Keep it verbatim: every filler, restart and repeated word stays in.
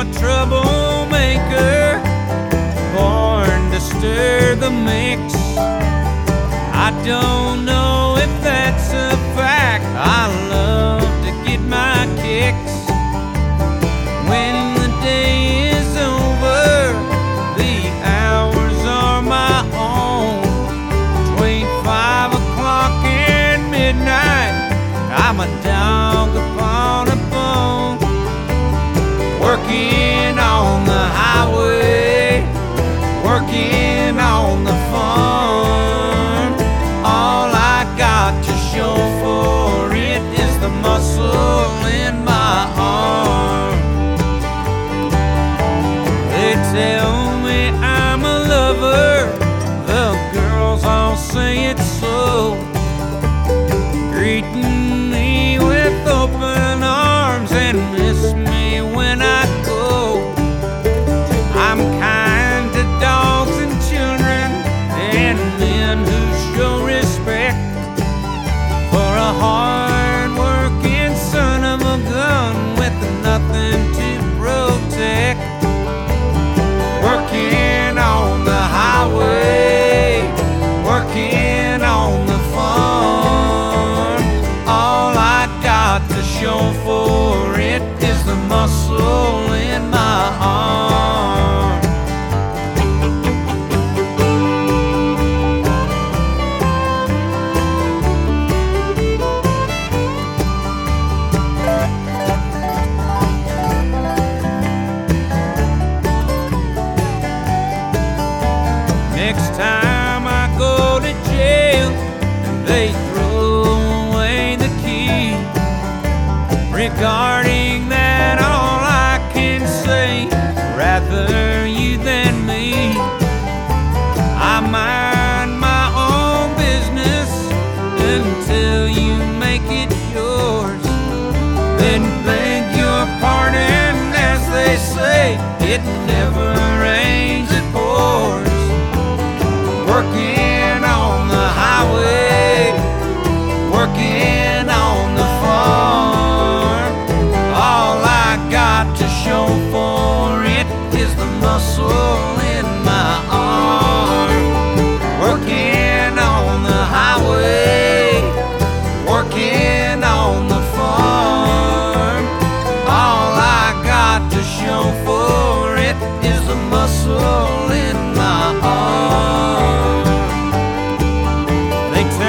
troublemaker, born to stir the mix. I don't know if that's a fact. I love to get my kicks. When the day is over, the hours are my own. Between five o'clock and midnight, I'm a dog upon a bone, working on the highway, working on the farm. All I got to show for it is the muscle in my arm. They tell me I'm a lover, the girls all say it's so, greeting me with open arms and miss me when I go. I'm kind to dogs and children and men who show respect for a hard-working son of a gun with nothing to protect. Working on the highway, working on the farm. All I got to show for it is the muscle in my arm. Next time I go to jail, they throw away the key. Regarding that, all I can say, rather you than me. I mind my own business until you make it yours. Then beg your pardon, as they say, it never rains, it pours. Working on the highway, working on the farm. All I got to show for it is the muscle in my arm. Working on the highway, working on the farm. All I got to show for it is the muscle in my arm. They tell